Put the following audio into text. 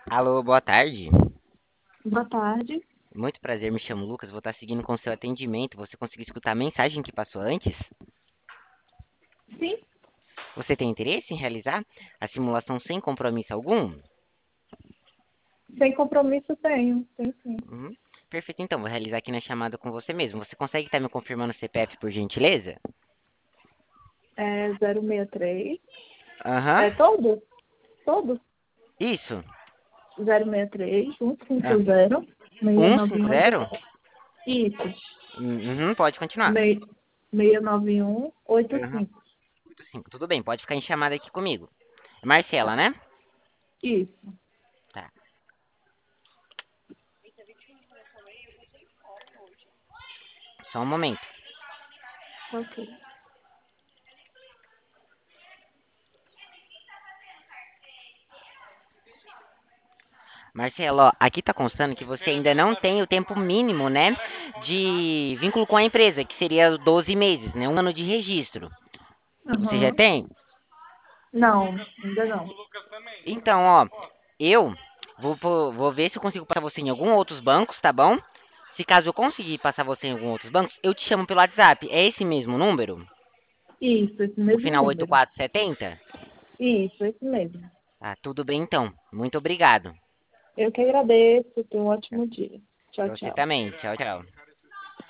Alô, boa tarde. Boa tarde. Muito prazer, me chamo Lucas, vou estar seguindo com o seu atendimento. Você conseguiu escutar a mensagem que passou antes? Sim, Você tem interesse em realizar a simulação sem compromisso algum? sem compromisso tenho sim. Uhum. Perfeito, então, vou realizar aqui na chamada com você mesmo. Você consegue estar me confirmando o CPF, por gentileza? É 063. Aham, É todo? Todo? isso. 063 Ah, 150 150? 6918. Isso. Uhum, pode continuar. 691 Aham, 85. 85. Tudo bem, pode ficar em chamada aqui comigo. É Marcela, Tá. né? Isso. Tá, só um momento. Ok. Marcelo, ó, aqui tá constando que você ainda não tem o tempo mínimo, né, de vínculo com a empresa, que seria 12 meses, né, um ano de registro. Você já Aham. tem? Não, ainda não. Então, ó, eu vou ver se eu consigo passar você em algum outros bancos, tá bom? Se caso eu conseguir passar você em algum outros bancos, eu te chamo pelo WhatsApp. É esse mesmo número? Isso, esse O mesmo final número. 8470? Isso, esse mesmo. Ah, tudo bem então. Muito obrigado. Eu que agradeço. Tenha um ótimo dia. Tchau, Pra você tchau. também. Tchau, tchau.